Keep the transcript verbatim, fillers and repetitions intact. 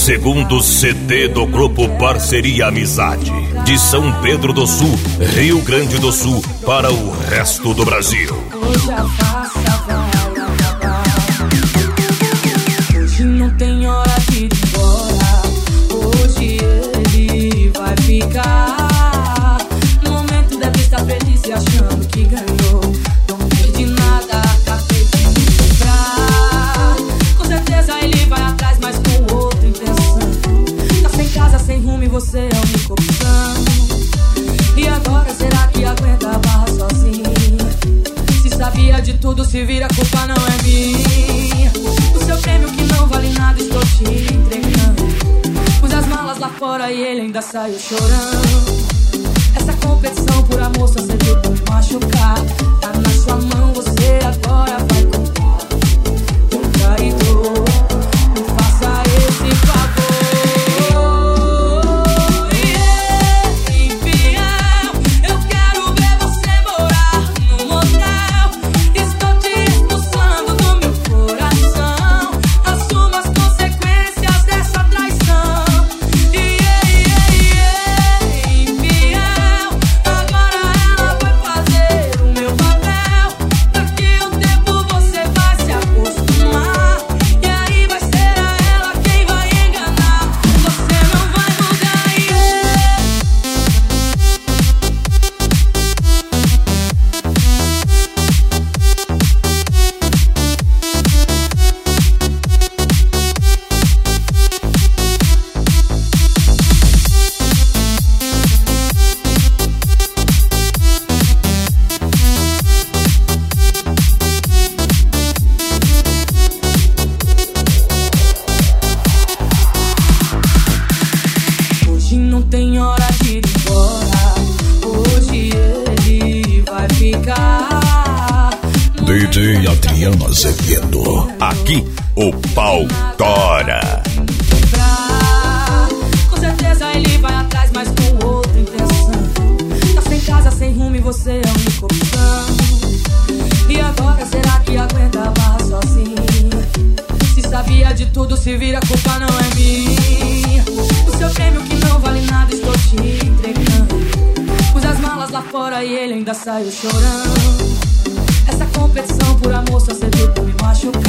segundo C D do grupo Parceria Amizade, de São Pedro do Sul, Rio Grande do Sul, para o resto do Brasil. Hoje a farsa vai acabar. Hoje não tem hora de ir embora. Hoje ele vai ficar. No momento deve estar feliz e achando que ganhou. Não perdi nada, acabei de me livrar. Com certeza ele vai atrás, mas com outra intenção. Tá sem casa, sem rumo e você é a única opção. E agora será que aguenta a barra sozinho? Se sabia de tudo, se vira, a culpa não é minha. O seu prêmio que não vale nada, estou te entregando. Pus as malas lá fora e ele ainda saiu chorando. Essa competição por amor só serviu pra me machucar. Tá na sua mão, você agora vai contar. Um traidor, me faça esse favor. D J Adriano Azevedo. Aqui o pau tora. Com certeza ele vai atrás, mas com outra intenção. Tá sem casa, sem rumo e você é a única opção. E agora será que aguenta a barra sozinho? Se sabia de tudo, se vira, a culpa não é minha. O seu prêmio que não vale nada, estou te entregando. Pus as malas lá fora e ele ainda saiu chorando. Essa competição por amor só serviu pra me machucar.